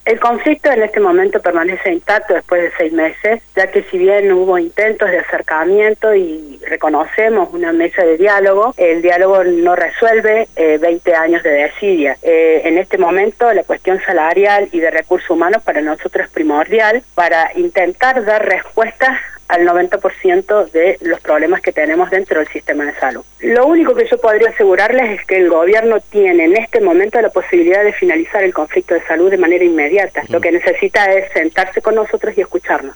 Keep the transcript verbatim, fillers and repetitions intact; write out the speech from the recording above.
El conflicto en este momento permanece intacto después de seis meses, ya que si bien hubo intentos de acercamiento y reconocemos una mesa de diálogo, el diálogo no resuelve eh, veinte años de desidia. Eh, en este momento la cuestión salarial y de recursos humanos para nosotros es primordial para intentar dar respuestas al noventa por ciento de los problemas que tenemos dentro del sistema de salud. Lo único que yo podría asegurarles es que el gobierno tiene en este momento la posibilidad de finalizar el conflicto de salud de manera inmediata. Mm. Lo que necesita es sentarse con nosotros y escucharnos.